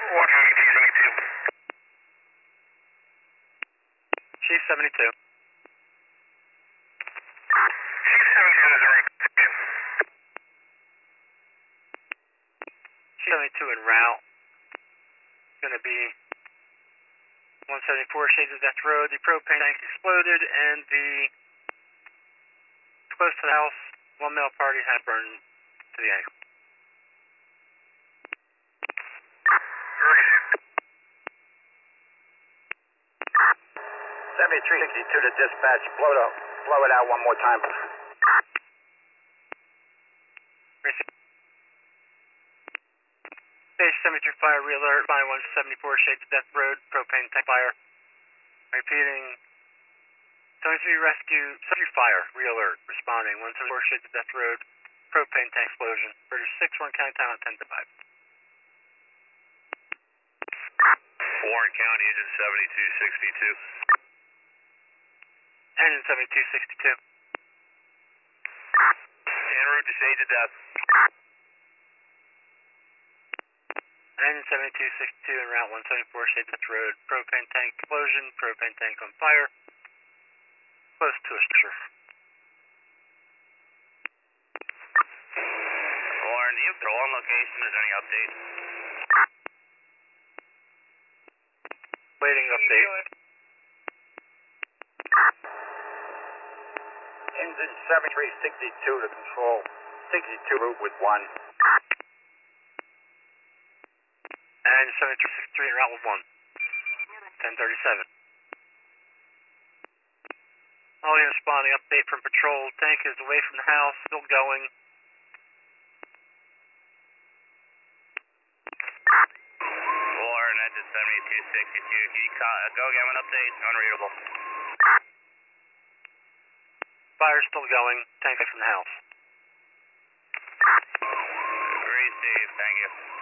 Chief 72. Chief 72 en route. Going to be 174 Shades of Death Road. The propane tank exploded and the close to the house, one male party had burned to the ankle. 7362 to dispatch. Blow it out one more time. Base 73 fire, re-alert, by 174 Shades of Death Road, propane tank fire. Repeating, 73 rescue, 73 fire, re-alert, responding, 174 Shades of Death Road, propane tank explosion. British 6, Warren County, time on 10 to 5. Warren County, engine 7262. Engine 7262. En route to Shades of Death. Engine 7262 en route 174 Shades of Death Road, propane tank explosion, propane tank on fire, close to a structure. Warren, do you have control on location? Is there any update? Waiting update. Engine 7362 to control. 62 route with 1. And 7363 en route with 1. 1037. All units responding, update from patrol. Tank is away from the house, still going. Warren, engine 7262. Can you go again with an update? Unreadable. Fire's still going, tank away from the house. Receive, thank you.